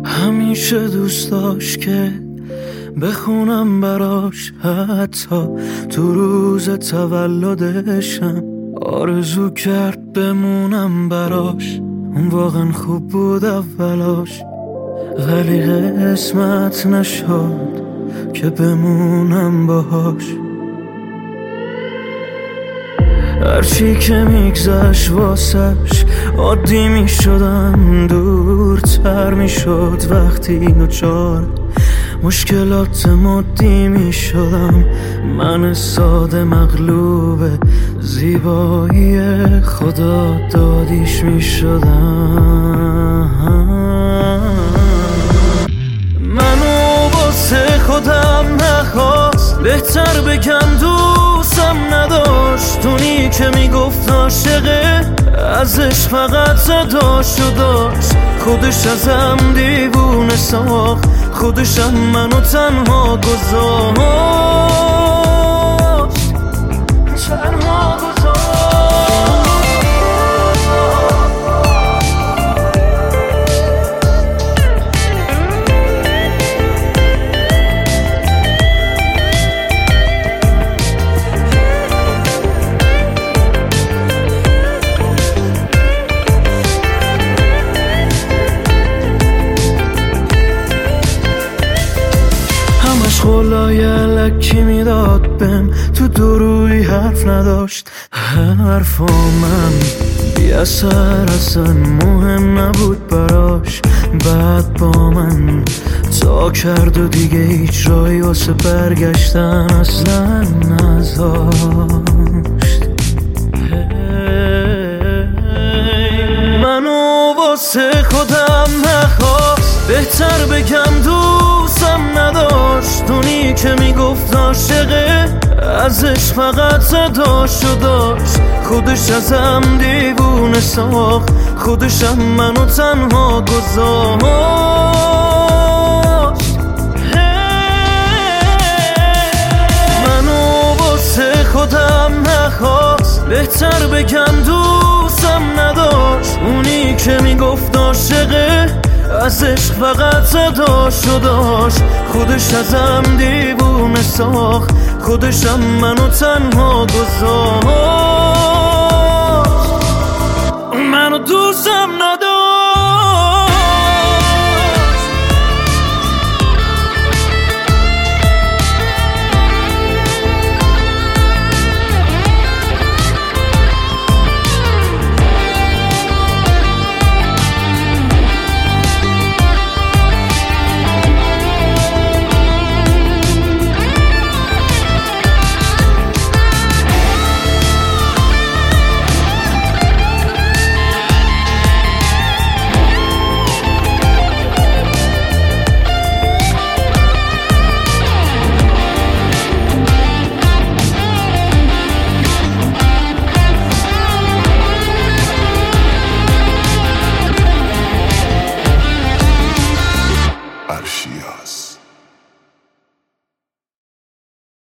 همیشه دوست داشت که بخونم براش، حتی تو روز تولدشم آرزو کرد بمونم براش. اون واقعا خوب بود اولاش، ولی قسمت نشد که بمونم باهاش. هرچی که میگذشت واسش عادی میشدم، دورتر میشد وقتی دچار مشکلات مادی میشدم. من ساده مغلوب زیبایی خدا دادیش میشدم. منو واسه خودم نخواست، بهتر بگم دوستم نداشت. اونی که میگفت عاشقه ازش فقط صداش رو داشت. خودش ازم دیوونه ساخت، خودشم منو تنها گذاشت. خلای علکی میداد بهم، تو دروی حرف نداشت. حرفا من بی اثر اصلا مهم نبود براش. بعد با من تا کرد و دیگه هیچ رایی واسه برگشتن اصلا نذاشت. منو واسه خودم نخواست، بهتر بگم دوستم نداشت. اونی که میگفت عاشقه ازش فقط صداشو داشت. خودش ازم دیوونه ساخت، خودشم منو تنها گذاشت. منو واسه خودم نخواست، بهتر بگم دوستم نداشت. اونی که میگفت عاشقه ازش فقط صداشو داشت. خودش ازم دیوونه ساخت، خودشم منو تنها گذاشت. منو دوستم نداشت.